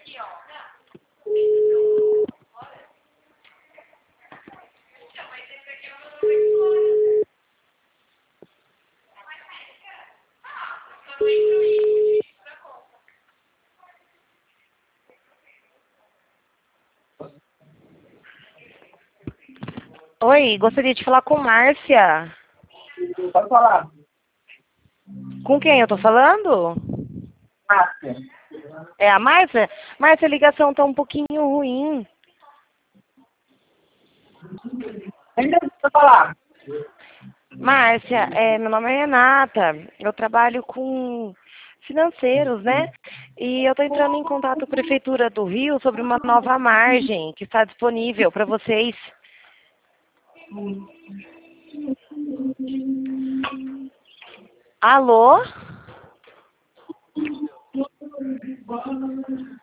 Oi, gostaria de falar com Márcia. Pode falar. Com quem eu tô falando? Márcia. É a Márcia? Márcia, a ligação tá um pouquinho ruim. Ainda pode falar. Márcia, meu nome é Renata. Eu trabalho com financeiros, né? E eu tô entrando em contato com a Prefeitura do Rio sobre uma nova margem que está disponível para vocês. Alô?